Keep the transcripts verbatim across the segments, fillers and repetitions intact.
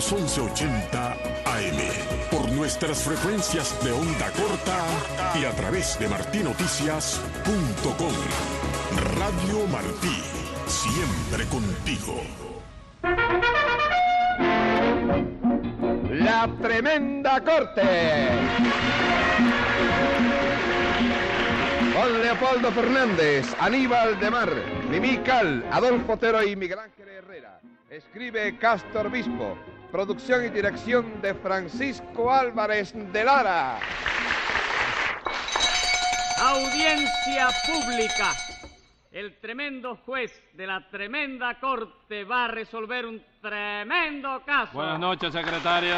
los once ochenta A M, por nuestras frecuencias de onda corta y a través de martí noticias punto com. Radio Martí, siempre contigo. La Tremenda Corte. Con Leopoldo Fernández, Aníbal de Mar, Mimí Cal, Adolfo Otero y Miguel Ángel Herrera. Escribe Castor Bispo. Producción y dirección de Francisco Álvarez de Lara. Audiencia pública. El tremendo juez de la tremenda corte va a resolver un tremendo caso. Buenas noches, secretario.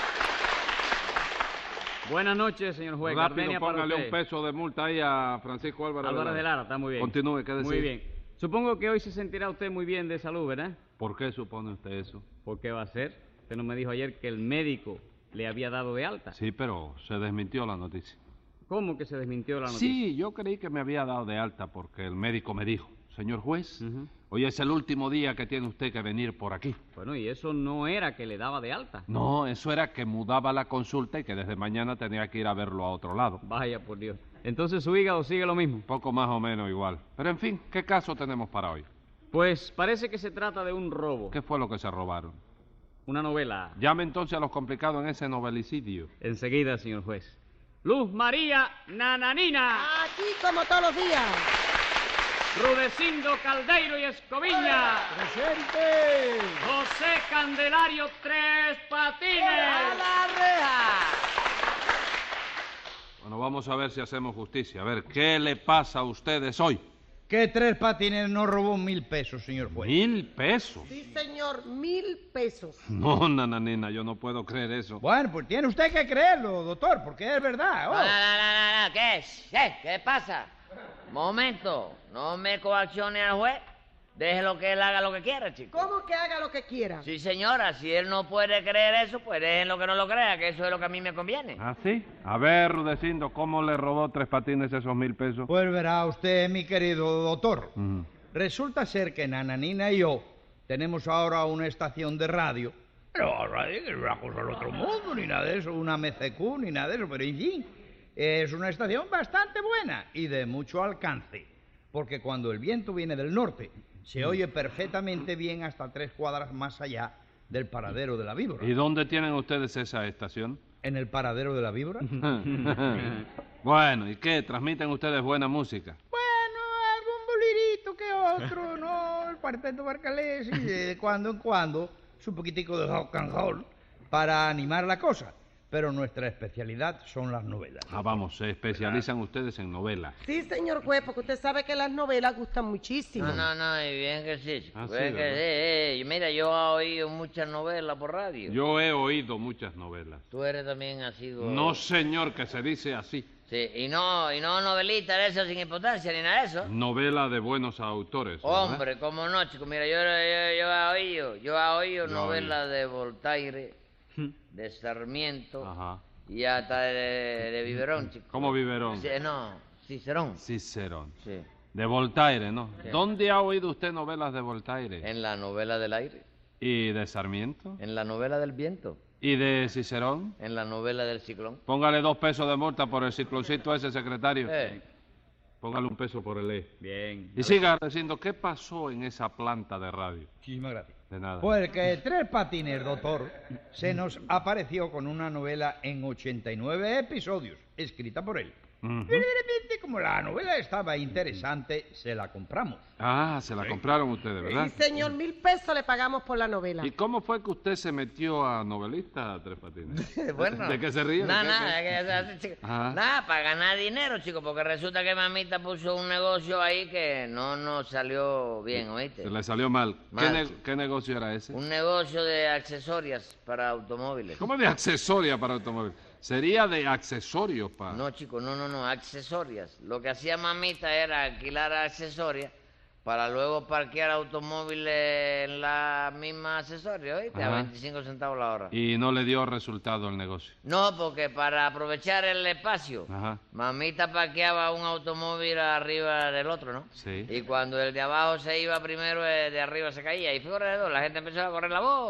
Buenas noches, señor juez. Rápido, Gardenia para póngale usted. un peso de multa ahí a Francisco Álvarez, Álvarez de Lara, está muy bien. Continúe, ¿qué decir? Muy bien. Supongo que hoy se sentirá usted muy bien de salud, ¿verdad? ¿Por qué supone usted eso? ¿Por qué va a ser? Usted no me dijo ayer que el médico le había dado de alta. Sí, pero se desmintió la noticia. ¿Cómo que se desmintió la noticia? Sí, yo creí que me había dado de alta porque el médico me dijo, señor juez, Uh-huh. hoy es el último día que tiene usted que venir por aquí. Bueno, y eso no era que le daba de alta. No, eso era que mudaba la consulta y que desde mañana tenía que ir a verlo a otro lado. Vaya, por Dios. Entonces su hígado sigue lo mismo. Poco más o menos igual. Pero en fin, ¿qué caso tenemos para hoy? Pues parece que se trata de un robo. ¿Qué fue lo que se robaron? Una novela. Llame entonces a los complicados en ese novelicidio. Enseguida, señor juez. Luz María Nananina. Aquí como todos los días. Rudecindo Caldeiro y Escoviña. ¡Presente! José Candelario Tres Patines. ¡A la reja! Bueno, vamos a ver si hacemos justicia. A ver, ¿qué le pasa a ustedes hoy? Que Tres Patines no robó mil pesos, señor juez. ¿Mil pesos? Sí, señor, mil pesos. No, nananina, yo no puedo creer eso. Bueno, pues tiene usted que creerlo, doctor, porque es verdad. No, oh. no, no, no, no, ¿qué es? ¿Qué? ¿Qué pasa? Momento, no me coaccione al juez. Déjelo que él haga lo que quiera, chico. ¿Cómo que haga lo que quiera? Sí, señora, si él no puede creer eso, pues déjenlo que no lo crea, que eso es lo que a mí me conviene. ¿Ah, sí? A ver, Rudecindo, ¿cómo le robó Tres Patines esos mil pesos? Pues verá usted, mi querido doctor. Ujú. Resulta ser que Nananina y yo tenemos ahora una estación de radio. No, radio que es una cosa del otro mundo, ni nada de eso, una M C Q, ni nada de eso, pero en fin, es una estación bastante buena y de mucho alcance. Porque cuando el viento viene del norte, se oye perfectamente bien hasta tres cuadras más allá del paradero de la víbora. ¿Y dónde tienen ustedes esa estación? ¿En el paradero de la víbora? Bueno, ¿y qué? ¿Transmiten ustedes buena música? Bueno, algún bolirito que otro, ¿no? El cuarteto barcalés y de cuando en cuando un poquitico de rock and roll para animar la cosa. Pero nuestra especialidad son las novelas. Ah, vamos, se especializan ustedes en novelas. Sí, señor juez, porque usted sabe que las novelas gustan muchísimo. No, no, no, y bien que sí, chico. Ah, sí, bien que ¿verdad? sí, eh, eh, mira, yo he oído muchas novelas por radio. Yo he oído muchas novelas. Tú eres también así... No, señor, que se dice así. Sí, y no, y no novelita de eso sin importancia ni nada de eso. Novela de buenos autores, ¿verdad? Hombre, cómo no, chico. Mira, yo, yo, yo he oído, yo he oído Yo he novelas de Voltaire, de Sarmiento Ajá. y hasta de, de Viverón, chico. ¿Cómo Viverón? Sí, no, Cicerón. Cicerón. Sí. De Voltaire, ¿no? Sí. ¿Dónde ha oído usted novelas de Voltaire? En la novela del aire, ¿Y de Sarmiento? en la novela del viento, ¿Y de Cicerón? en la novela del ciclón. Póngale dos pesos de multa por el cicloncito ese, secretario. Eh, Póngale un peso por el E. Bien. Y siga diciendo, ¿qué pasó en esa planta de radio? Muchísimas gracias. De nada. Pues que Tres Patines, doctor, se nos apareció con una novela en ochenta y nueve episodios, escrita por él. Ujú. Y de repente, como la novela estaba interesante, se la compramos. Ah, se la compraron ustedes, ¿verdad? Sí, señor, mil pesos le pagamos por la novela. ¿Y cómo fue que usted se metió a novelista, Tres Patines? bueno. ¿De qué se ríe? Nada, ¿De qué- nada, qué? que es así, chico. Ajá. Nada, para ganar dinero, chico, porque resulta que mamita puso un negocio ahí que no nos salió bien, ¿oíste? Se le salió mal. ¿Qué, Mal. ne- qué negocio era ese? Un negocio de accesorias para automóviles. ¿Cómo de accesoria para automóvil? Sería de accesorios para... No, chico, no, no, no, accesorias. Lo que hacía mamita era alquilar accesorias para luego parquear automóviles en la misma accesoria, ¿oíste? A Ajá. veinticinco centavos la hora. Y no le dio resultado el negocio. No, porque para aprovechar el espacio, Ajá. mamita parqueaba un automóvil arriba del otro, ¿no? Sí. Y cuando el de abajo se iba primero, el de arriba se caía. Y fíjate, la gente empezó a correr la voz.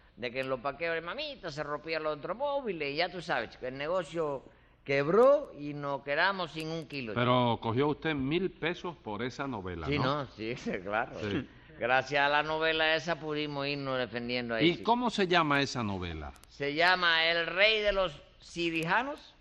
de que en los parqueos de mamita se rompían los automóviles y ya tú sabes, chico, el negocio quebró y nos quedamos sin un kilo. Pero cogió usted mil pesos por esa novela, Sí, ¿no? no, sí, claro. Sí. Gracias a la novela esa pudimos irnos defendiendo ahí. ¿Y chico. cómo se llama esa novela? Se llama El Rey de los Cirijanos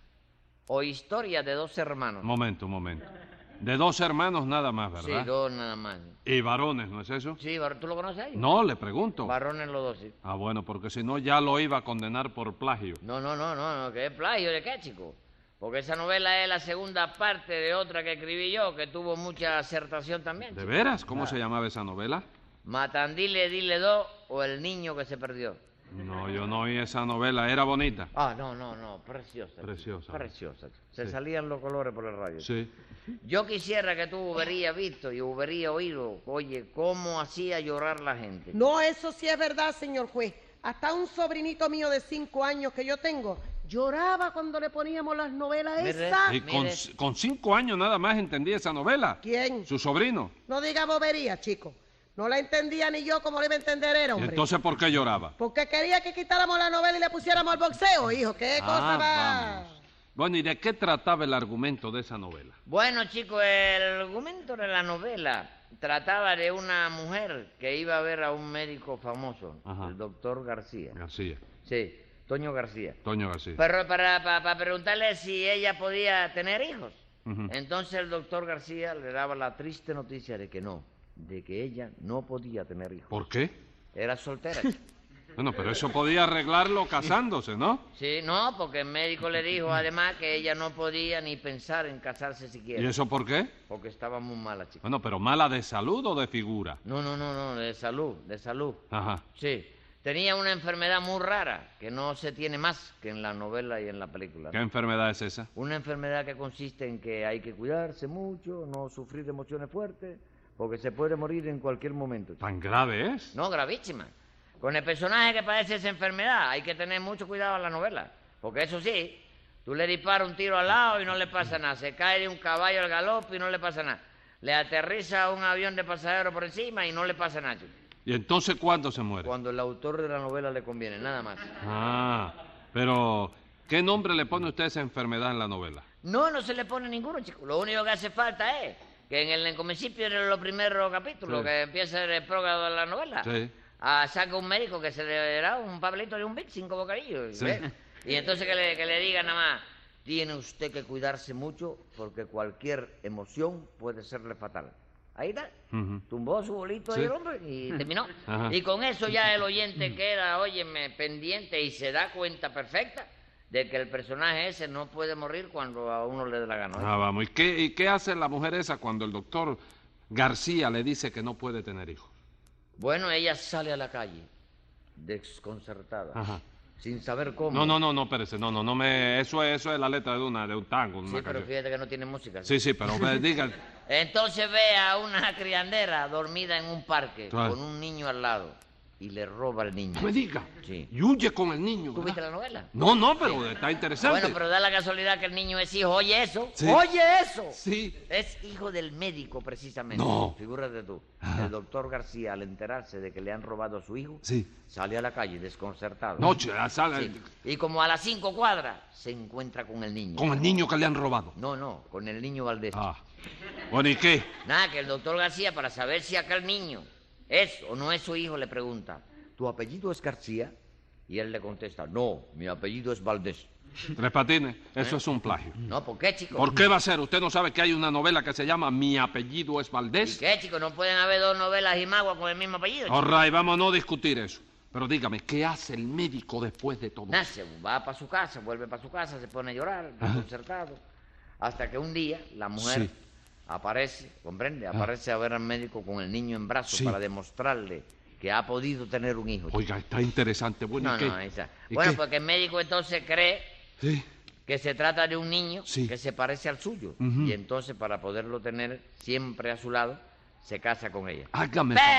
o Historia de dos hermanos. Un momento, un momento. De dos hermanos nada más, ¿verdad? Sí, dos nada más. Y varones, ¿no es eso? Sí, Bar- ¿tú lo conoces ahí? No, le pregunto. Varones los dos, sí. Ah, bueno, porque si no ya lo iba a condenar por plagio. No, no, no, no, no, que es plagio de qué, chico. Porque esa novela es la segunda parte de otra que escribí yo, que tuvo mucha acertación también. ¿De chico. veras? ¿Cómo se llamaba esa novela? Matandile, dile dos o El niño que se perdió. No, yo no oí esa novela. ¿Era bonita? Ah, no, no, no, preciosa. chico, Preciosa. Preciosa. chico. Se Sí. salían los colores por el radio. Sí. Yo quisiera que tú hubieras visto y hubieras oído, oye, cómo hacía llorar la gente. No, eso sí es verdad, señor juez. Hasta un sobrinito mío de cinco años que yo tengo lloraba cuando le poníamos las novelas Mire. esas. Y con, Mire. con cinco años nada más entendía esa novela. ¿Quién? Su sobrino. No diga bobería, chico. No la entendía ni yo como le iba a entender él, ¿Y hombre. entonces por qué lloraba? Porque quería que quitáramos la novela y le pusiéramos al boxeo, hijo. ¿Qué cosa Ah, va? vamos. Bueno, ¿y de qué trataba el argumento de esa novela? Bueno, chicos, el argumento de la novela trataba de una mujer que iba a ver a un médico famoso, Ajá. el doctor García. García, Sí, Toño García. Toño García. Pero para, para, para preguntarle si ella podía tener hijos. Ujú. Entonces el doctor García le daba la triste noticia de que no, de que ella no podía tener hijos. ¿Por qué? Era soltera. chico. Bueno, pero eso podía arreglarlo casándose, ¿no? Sí, no, porque el médico le dijo además que ella no podía ni pensar en casarse siquiera. ¿Y eso por qué? Porque estaba muy mala, chico. Bueno, pero mala de salud o de figura. No, no, no, no, de salud, de salud. Ajá. Sí, tenía una enfermedad muy rara que no se tiene más que en la novela y en la película. ¿Qué enfermedad es esa? Una enfermedad que consiste en que hay que cuidarse mucho, no sufrir emociones fuertes, porque se puede morir en cualquier momento. chico. ¿Tan grave es? No, gravísima. Con el personaje que padece esa enfermedad hay que tener mucho cuidado en la novela, porque eso sí, tú le disparas un tiro al lado y no le pasa nada, se cae de un caballo al galope y no le pasa nada, le aterriza un avión de pasajeros por encima y no le pasa nada, chico. ¿Y entonces cuándo se muere? Cuando el autor de la novela le conviene, nada más. Ah, pero ¿qué nombre le pone usted a esa enfermedad en la novela? No, no se le pone ninguno, chico. Lo único que hace falta es que en el en principio de los primeros capítulos, Sí. que empieza el prólogo de la novela, Sí. ah, saca un médico que se le da un papelito de un bic, cinco bocadillos. Sí. ¿ves? Y entonces que le, que le diga nada más, tiene usted que cuidarse mucho porque cualquier emoción puede serle fatal. Ahí está. Ujú. Tumbó su bolito Sí. ahí el hombre y terminó. Ajá. Y con eso ya el oyente queda, óyeme, pendiente y se da cuenta perfecta de que el personaje ese no puede morir cuando a uno le dé la gana. ¿oye? Ah, vamos. ¿Y qué, ¿Y qué hace la mujer esa cuando el doctor García le dice que no puede tener hijos? Bueno, ella sale a la calle, desconcertada, Ajá. sin saber cómo. No, no, no, no, espérese. No, no, no me... Eso es, eso es la letra de una, de un tango, de Sí, una pero canción. fíjate que no tiene música. Sí, sí, pero me diga... Entonces ve a una criandera dormida en un parque Claro. con un niño al lado y le roba al niño. No me diga. Sí. Y huye con el niño. ¿Tú ¿verdad? viste la novela? No, no, pero está interesante. Bueno, pero da la casualidad que el niño es hijo. Oye eso. Sí. Oye eso. Sí. Es hijo del médico, precisamente. No. Figúrate tú. Ajá. El doctor García, al enterarse de que le han robado a su hijo, Sí. sale a la calle desconcertado. Noche, a sala, Sí. Y como a las cinco cuadras, se encuentra con el niño. con el niño que le han robado. No, no, con el niño Valdés. Ah. Bueno, ¿y qué? Nada, que el doctor García, para saber si aquel niño es o no es su hijo, le pregunta, ¿tu apellido es García? Y él le contesta, no, mi apellido es Valdés. Tres Patines, eso es un plagio. No, ¿por qué, chico? ¿Por qué va a ser? ¿Usted no sabe que hay una novela que se llama Mi apellido es ¿Y Valdés? qué, chico? No pueden haber dos novelas y magua con el mismo apellido, chico. All right, vamos a no discutir eso. Pero dígame, ¿qué hace el médico después de todo? Nace, va para su casa, vuelve para su casa, se pone a llorar, desconcertado, hasta que un día la mujer Sí. aparece, comprende, aparece a ver al médico con el niño en brazos Sí. para demostrarle que ha podido tener un hijo. chico. Oiga, está interesante. Bueno, no, ¿y qué? no, esa. ¿Y Bueno, qué? porque el médico entonces cree Sí. que se trata de un niño Sí. que se parece al suyo. Ujú. Y entonces, para poderlo tener siempre a su lado, se casa con ella. Hágame. No,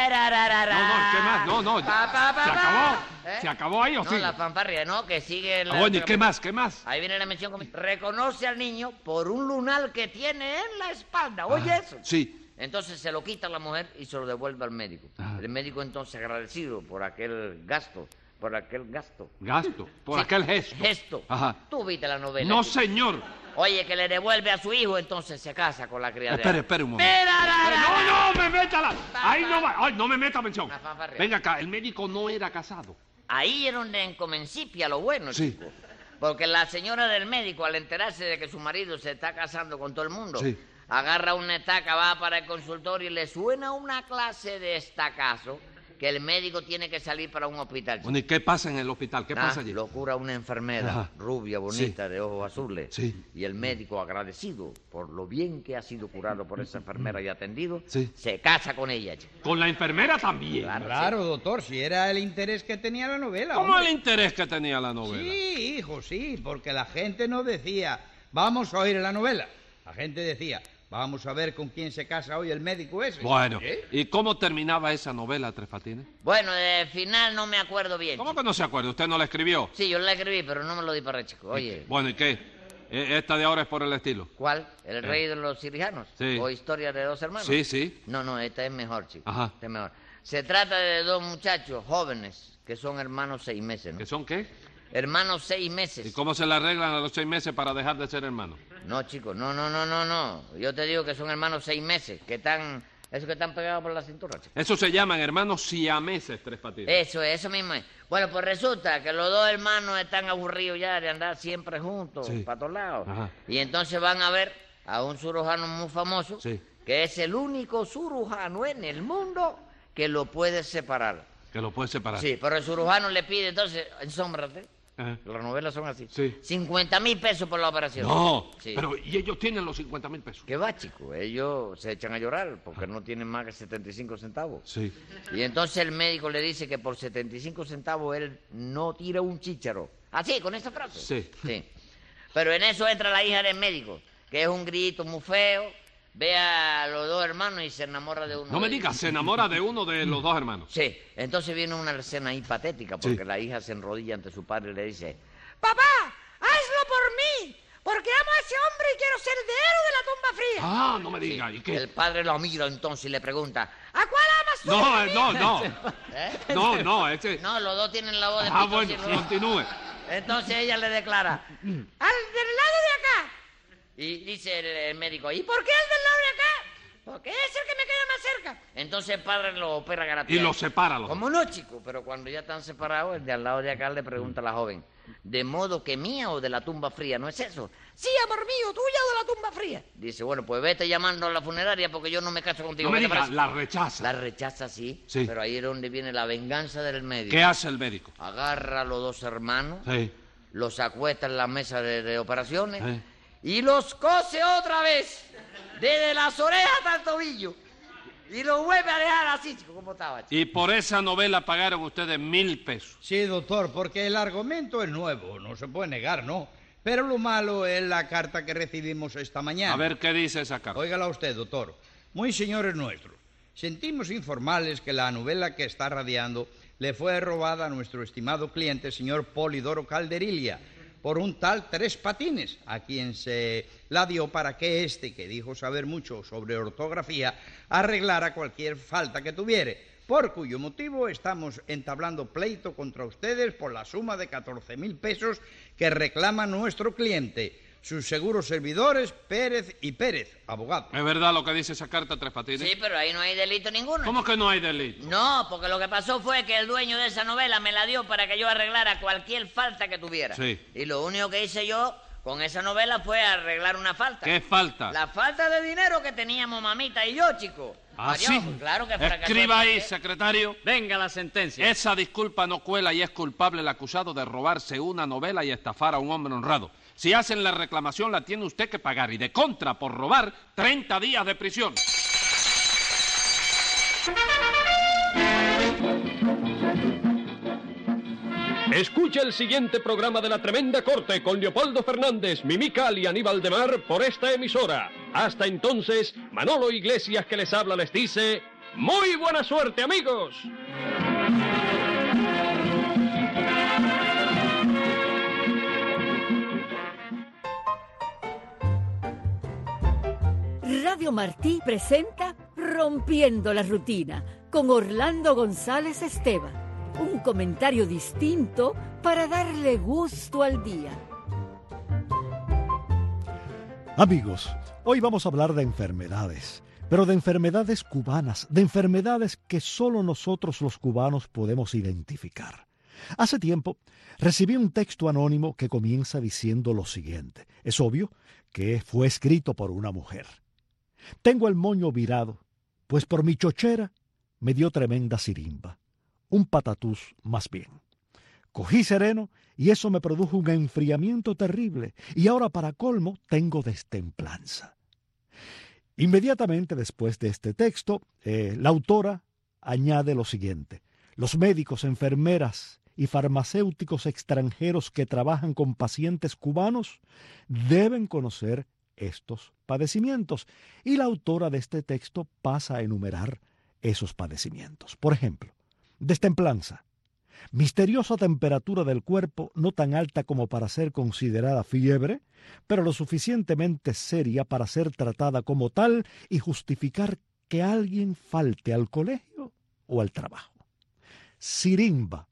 no, ¿qué más? No, no. Pa, pa, pa, ¿Se pa. acabó? ¿Eh? ¿Se acabó ahí o No, sigue? la fanfarria, no, que sigue... la Ah, bueno, ¿y otra qué cosa. más? ¿Qué más? Ahí viene la mención. comi- Reconoce al niño por un lunar que tiene en la espalda. Oye Ah, eso. Sí. Entonces se lo quita la mujer y se lo devuelve al médico. Ajá. El médico entonces agradecido por aquel gasto por aquel gasto. ¿Gasto? Por Sí, aquel gesto. Gesto. Ajá. ¿Tú viste la novela? No, chico? señor. Oye, que le devuelve a su hijo, entonces se casa con la criadera. Espere, espere un momento. Mira, la, la, No, la. no, me métala. Ahí no va. Ay, no me meta mención. Una fanfarria. Venga acá, el médico no era casado. Ahí es donde encomencipia lo bueno, Sí. chico. Porque la señora del médico, al enterarse de que su marido se está casando con todo el mundo, Sí. agarra una estaca, va para el consultorio y le suena una clase de estacazo que el médico tiene que salir para un hospital. Bueno, ¿y qué pasa en el hospital? ¿Qué Ah, pasa allí? Lo cura una enfermera, Ajá. rubia, bonita, de ojos azules. Sí. Y el médico, agradecido por lo bien que ha sido curado por esa enfermera y atendido, Sí. se casa con ella, chico. Con la enfermera también. Claro. Claro, doctor, si era el interés que tenía la novela. ¿Cómo hombre. el interés que tenía la novela? Sí, hijo, sí, porque la gente no decía, vamos a oír la novela. La gente decía, vamos a ver con quién se casa hoy el médico ese. Bueno, ¿Eh? ¿y cómo terminaba esa novela, Tres Patines? Bueno, de final no me acuerdo bien. ¿Cómo chico. que no se acuerda? ¿Usted no la escribió? Sí, yo la escribí, pero no me lo disparé, chico. Oye, Bueno, ¿y qué? Eh, ¿Esta de ahora es por el estilo? ¿cuál? ¿El rey de los cirujanos? Sí. ¿O historia de dos hermanos? Sí, sí. No, no, esta es mejor, chico. Ajá. Esta es mejor. Se trata de dos muchachos jóvenes que son hermanos seis meses, ¿no? ¿Qué son qué? Hermanos seis meses. ¿Y cómo se la arreglan a los seis meses para dejar de ser hermanos? No, chico, no, no, no, no, no. Yo te digo que son hermanos seis meses, que están... Esos que están pegados por la cintura, chico. Eso se llaman hermanos siameses, Tres Patines. Eso es, eso mismo es. Bueno, pues resulta que los dos hermanos están aburridos ya de andar siempre juntos, Sí. para todos lados. Ajá. Y entonces van a ver a un cirujano muy famoso, Sí. que es el único cirujano en el mundo que lo puede separar. Que lo puedes separar. Sí, pero el cirujano le pide entonces, ensómbrate. Ajá. Las novelas son así. Sí. cincuenta mil pesos por la operación. No, Sí. pero ¿y ellos tienen los cincuenta mil pesos? ¿Qué va, chico? Ellos se echan a llorar porque no tienen más que setenta y cinco centavos. Sí. Y entonces el médico le dice que por setenta y cinco centavos él no tira un chícharo. Así, con esa frase. Sí. Sí. Pero en eso entra la hija del médico, que es un grito muy feo, ve a los dos hermanos y se enamora de uno No me de ellos. digas, se enamora de uno de los dos hermanos. Sí, entonces viene una escena ahí patética, porque Sí. la hija se enrodilla ante su padre y le dice, Papá, hazlo por mí, porque amo a ese hombre y quiero ser heredero de la tumba fría. Ah, no me digas. ¿Y qué? el padre lo mira entonces y le pregunta, ¿A cuál amas tú? No, eh, no, no. ¿eh? No, no, ese... No, los dos tienen la voz de Ah, pito bueno, así, los dos. continúe. Entonces ella le declara, Al del lado de acá. y dice el, el médico, ¿y ¿Por qué el del lado de acá? Porque es el que me queda más cerca. Entonces el padre lo opera Y garantía. los separa los dos. ¿Cómo no, chico? Pero cuando ya están separados, el de al lado de acá le pregunta a la joven, ¿de modo que mía o de la tumba fría? ¿No es eso? Sí, amor mío, tuya o de la tumba fría. Dice, bueno, pues vete llamando a la funeraria porque yo no me caso contigo. No me ¿Qué te digas, parece? la rechaza. La rechaza, sí, Sí. pero ahí es donde viene la venganza del médico. ¿Qué hace el médico? Agarra a los dos hermanos, Sí. los acuesta en la mesa de, de operaciones Sí. y los cose otra vez, desde las orejas hasta el tobillo. Y lo vuelve a dejar así, chico, como estaba, chico. Y por esa novela pagaron ustedes mil pesos. Sí, doctor, porque el argumento es nuevo, no se puede negar, ¿no? Pero lo malo es la carta que recibimos esta mañana. A ver qué dice esa carta. Óigala usted, doctor. Muy señores nuestros, sentimos informarles que la novela que está radiando le fue robada a nuestro estimado cliente, señor Polidoro Calderilla, por un tal Tres Patines, a quien se la dio para que éste, que dijo saber mucho sobre ortografía, arreglara cualquier falta que tuviere, por cuyo motivo estamos entablando pleito contra ustedes por la suma de catorce mil pesos que reclama nuestro cliente, sus seguros servidores Pérez y Pérez, abogado. ¿Es verdad lo que dice esa carta, Tres Patines? Sí, pero ahí no hay delito ninguno. ¿Cómo que no hay delito? No, porque lo que pasó fue que el dueño de esa novela me la dio para que yo arreglara cualquier falta que tuviera. Sí. Y lo único que hice yo con esa novela fue arreglar una falta. ¿Qué falta? La falta de dinero que teníamos mamita y yo, chico. ¿Ah, Adiós, sí? Claro que fracasó. Escriba ahí, el- secretario. Venga la sentencia. Esa disculpa no cuela y es culpable el acusado de robarse una novela y estafar a un hombre honrado. Si hacen la reclamación, la tiene usted que pagar. Y de contra, por robar, treinta días de prisión. Escucha el siguiente programa de La Tremenda Corte con Leopoldo Fernández, Mimical y Aníbal de Mar por esta emisora. Hasta entonces, Manolo Iglesias que les habla les dice... ¡Muy buena suerte, amigos! Radio Martí presenta Rompiendo la Rutina con Orlando González Esteban. Un comentario distinto para darle gusto al día. Amigos, hoy vamos a hablar de enfermedades, pero de enfermedades cubanas, de enfermedades que solo nosotros los cubanos podemos identificar. Hace tiempo recibí un texto anónimo que comienza diciendo lo siguiente. Es obvio que fue escrito por una mujer. Tengo el moño virado, pues por mi chochera me dio tremenda sirimba. Un patatús más bien. Cogí sereno y eso me produjo un enfriamiento terrible y ahora para colmo tengo destemplanza. Inmediatamente después de este texto, eh, la autora añade lo siguiente. Los médicos, enfermeras y farmacéuticos extranjeros que trabajan con pacientes cubanos deben conocer estos padecimientos. Y la autora de este texto pasa a enumerar esos padecimientos. Por ejemplo, destemplanza. Misteriosa temperatura del cuerpo, no tan alta como para ser considerada fiebre, pero lo suficientemente seria para ser tratada como tal y justificar que alguien falte al colegio o al trabajo. Sirimba.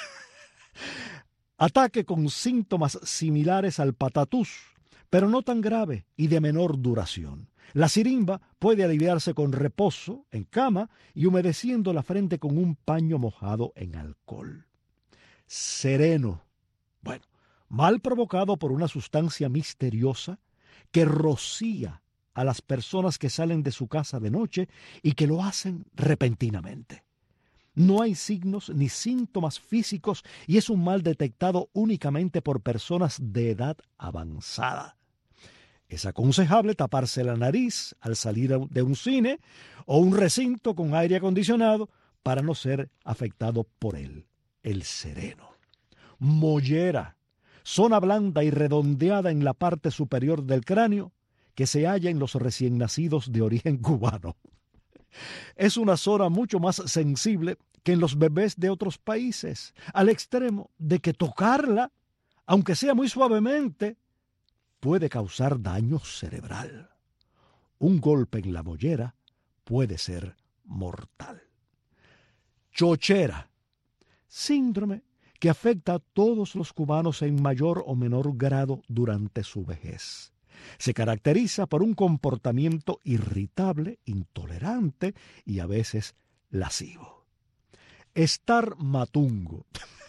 Ataque con síntomas similares al patatús, pero no tan grave y de menor duración. La sirimba puede aliviarse con reposo en cama y humedeciendo la frente con un paño mojado en alcohol. Sereno. Bueno, mal provocado por una sustancia misteriosa que rocía a las personas que salen de su casa de noche y que lo hacen repentinamente. No hay signos ni síntomas físicos y es un mal detectado únicamente por personas de edad avanzada. Es aconsejable taparse la nariz al salir de un cine o un recinto con aire acondicionado para no ser afectado por él. El sereno. Mollera. Zona blanda y redondeada en la parte superior del cráneo que se halla en los recién nacidos de origen cubano. Es una zona mucho más sensible que en los bebés de otros países, al extremo de que tocarla, aunque sea muy suavemente, puede causar daño cerebral. Un golpe en la mollera puede ser mortal. Chochera. Síndrome que afecta a todos los cubanos en mayor o menor grado durante su vejez. Se caracteriza por un comportamiento irritable, intolerante y a veces lascivo. Estar matungo.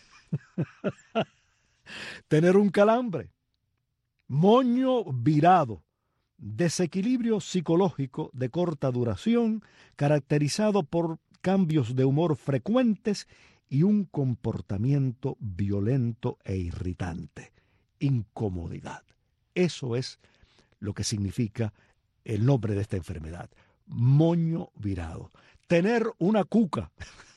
Tener un calambre. Moño virado. Desequilibrio psicológico de corta duración, caracterizado por cambios de humor frecuentes y un comportamiento violento e irritante. Incomodidad. Eso es lo que significa el nombre de esta enfermedad. Moño virado. Tener una cuca.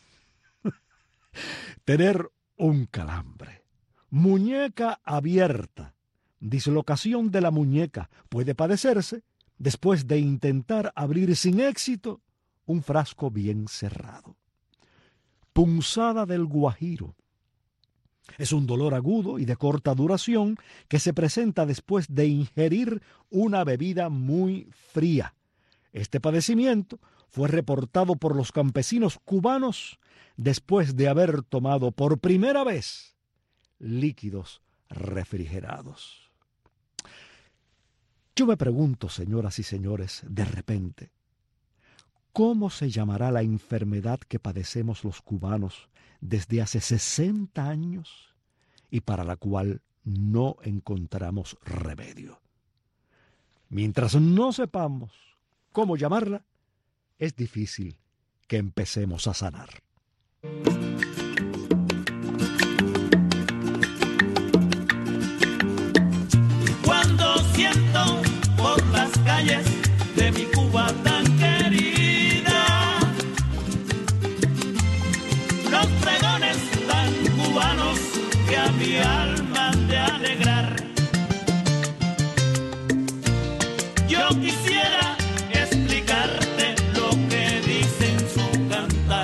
Tener un calambre. Muñeca abierta. Dislocación de la muñeca puede padecerse después de intentar abrir sin éxito un frasco bien cerrado. Punzada del guajiro. Es un dolor agudo y de corta duración que se presenta después de ingerir una bebida muy fría. Este padecimiento fue reportado por los campesinos cubanos después de haber tomado por primera vez líquidos refrigerados. Yo me pregunto, señoras y señores, de repente, ¿cómo se llamará la enfermedad que padecemos los cubanos desde hace sesenta años y para la cual no encontramos remedio? Mientras no sepamos cómo llamarla, es difícil que empecemos a sanar. Cuando siento por las calles de mi Cuba tan querida los pregones tan cubanos que a mi alma han de alegrar, yo quisiera explicarte lo que dice en su cantar.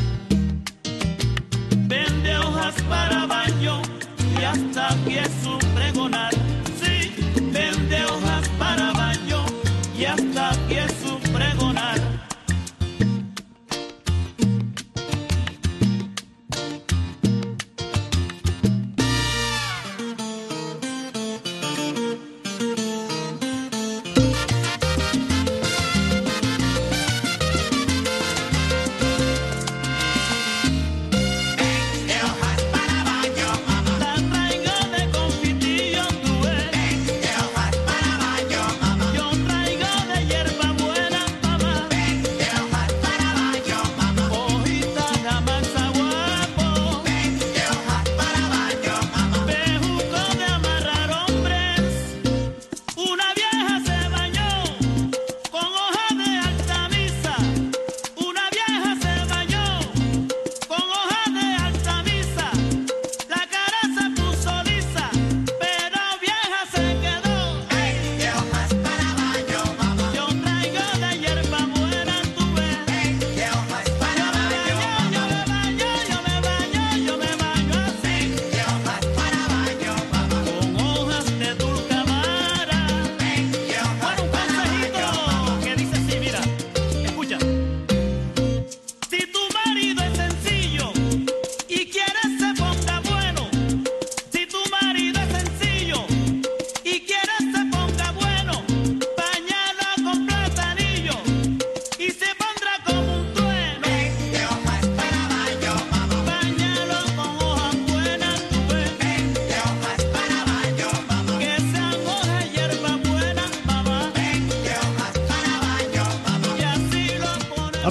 Vende hojas para baño y hasta aquí es su pregonar. Sí, vende hojas para baño y hasta aquí es su pregonar.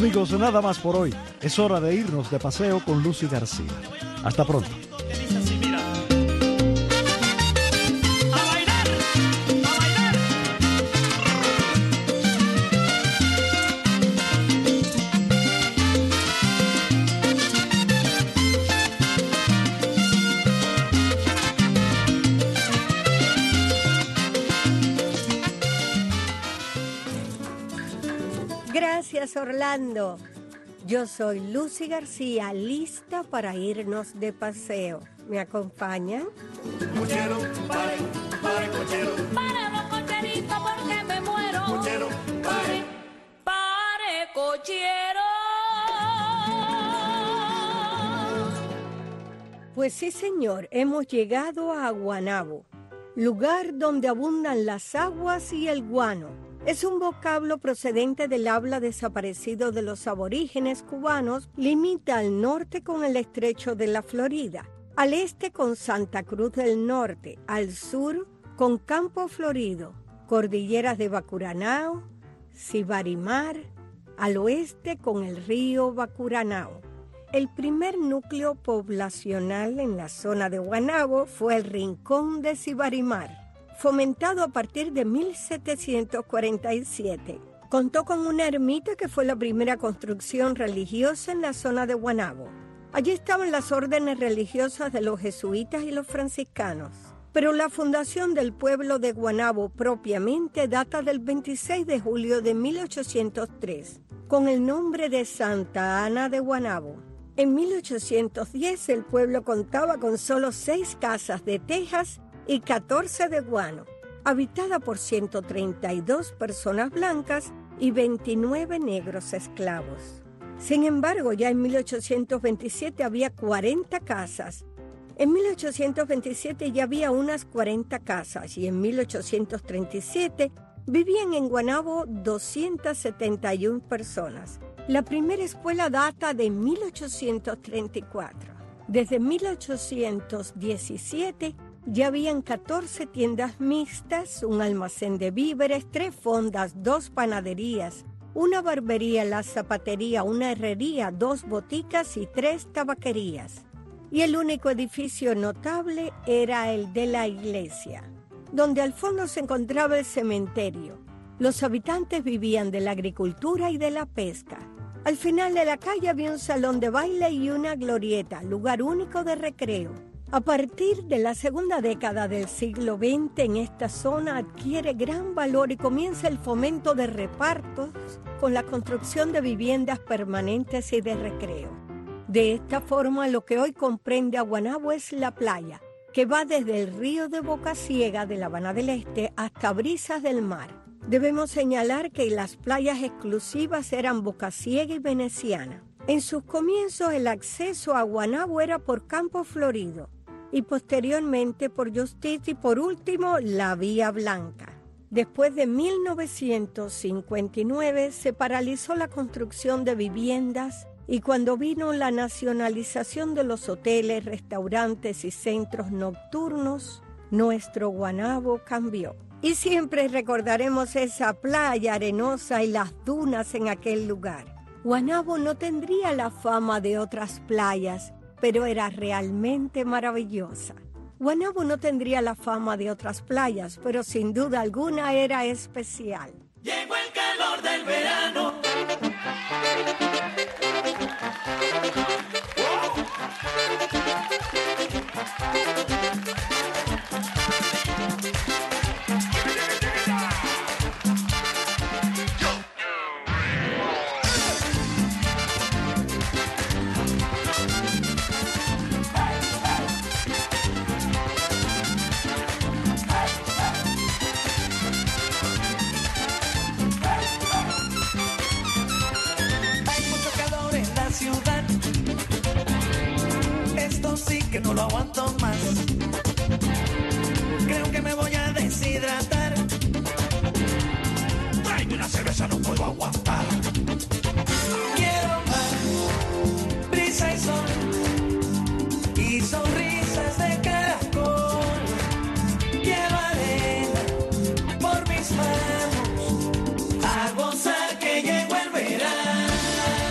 Amigos, nada más por hoy. Es hora de irnos de paseo con Lucy García. Hasta pronto. Gracias, Orlando. Yo soy Lucy García, lista para irnos de paseo. ¿Me acompañan? Cochero, pare, pare, cochero. Pare los cocheritos porque me muero. Cochero, pare. Pare, cochero. Pues sí, señor, hemos llegado a Guanabo, lugar donde abundan las aguas y el guano. Es un vocablo procedente del habla desaparecido de los aborígenes cubanos. Limita al norte con el estrecho de la Florida, al este con Santa Cruz del Norte, al sur con Campo Florido, cordilleras de Bacuranao, Sibarimar, al oeste con el río Bacuranao. El primer núcleo poblacional en la zona de Guanabo fue el Rincón de Sibarimar, fomentado a partir de mil setecientos cuarenta y siete. Contó con una ermita que fue la primera construcción religiosa en la zona de Guanabo. Allí estaban las órdenes religiosas de los jesuitas y los franciscanos. Pero la fundación del pueblo de Guanabo propiamente data del veintiséis de julio de mil ochocientos tres, con el nombre de Santa Ana de Guanabo. En mil ochocientos diez el pueblo contaba con solo seis casas de tejas y catorce de guano, habitada por ciento treinta y dos personas blancas y veintinueve negros esclavos. Sin embargo, ya en mil ochocientos veintisiete había cuarenta casas. En mil ochocientos veintisiete ya había unas cuarenta casas y en mil ochocientos treinta y siete vivían en Guanabo doscientas setenta y una personas. La primera escuela data de mil ochocientos treinta y cuatro. Desde mil ochocientos diecisiete ya habían catorce tiendas mixtas, un almacén de víveres, tres fondas, dos panaderías, una barbería, la zapatería, una herrería, dos boticas y tres tabaquerías. Y el único edificio notable era el de la iglesia, donde al fondo se encontraba el cementerio. Los habitantes vivían de la agricultura y de la pesca. Al final de la calle había un salón de baile y una glorieta, lugar único de recreo. A partir de la segunda década del siglo veinte, en esta zona adquiere gran valor y comienza el fomento de repartos con la construcción de viviendas permanentes y de recreo. De esta forma, lo que hoy comprende a Guanabo es la playa, que va desde el río de Boca Ciega de La Habana del Este hasta Brisas del Mar. Debemos señalar que las playas exclusivas eran Boca Ciega y Veneciana. En sus comienzos, el acceso a Guanabo era por Campo Florido y posteriormente por Justicia y por último la Vía Blanca. Después de mil novecientos cincuenta y nueve se paralizó la construcción de viviendas y cuando vino la nacionalización de los hoteles, restaurantes y centros nocturnos, nuestro Guanabo cambió. Y siempre recordaremos esa playa arenosa y las dunas en aquel lugar. Guanabo no tendría la fama de otras playas, pero era realmente maravillosa. Guanabo no tendría la fama de otras playas, pero sin duda alguna era especial. Llegó el calor del verano. Que no lo aguanto más. Creo que me voy a deshidratar. Tráeme una cerveza, no puedo aguantar. Quiero más brisa y sol y sonrisas de caracol. Quiero arena por mis manos a gozar que llegó el verano.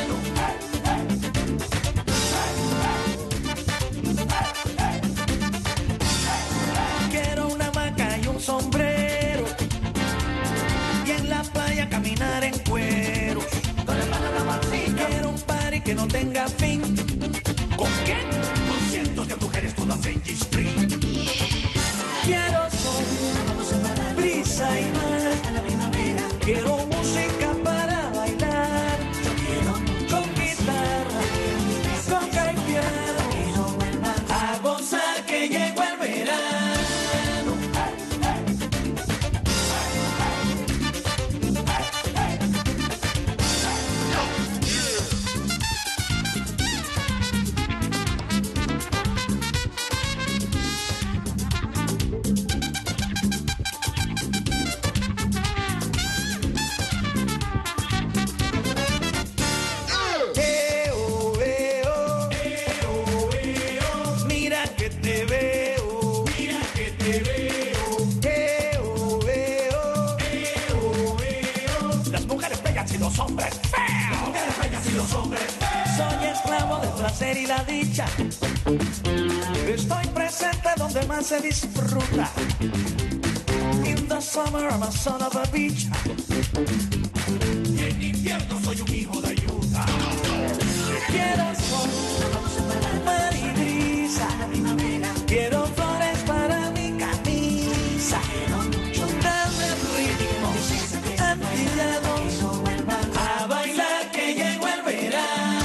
que no tenga fin. ¿Con qué? Con cientos de mujeres todas en G-String. Quiero sol, brisa y mar. Quiero música para bailar. Con guitarra, con piano, a gozar que llegó el verano. Soy esclavo del placer y la dicha. Estoy presente donde más se disfruta. In the summer I'm a son of a bitch. Y en invierno soy un hijo de Utah. Quiero sol, mar y brisa. Quiero flores para mi camisa. Dame ritmo, antillados. A bailar que llegó el verano.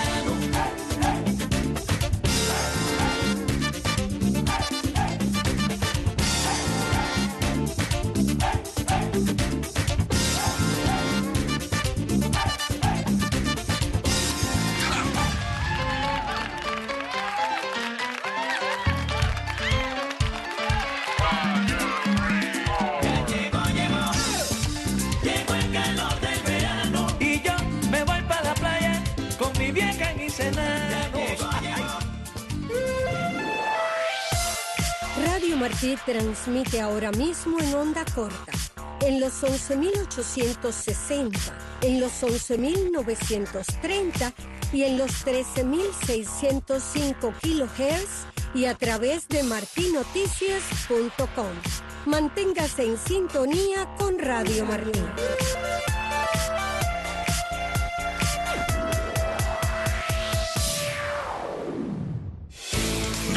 Radio Martí transmite ahora mismo en onda corta, en los once mil ochocientos sesenta, en los once mil novecientos treinta y en los trece mil seiscientos cinco kilohertz y a través de marti noticias punto com. Manténgase en sintonía con Radio Martí.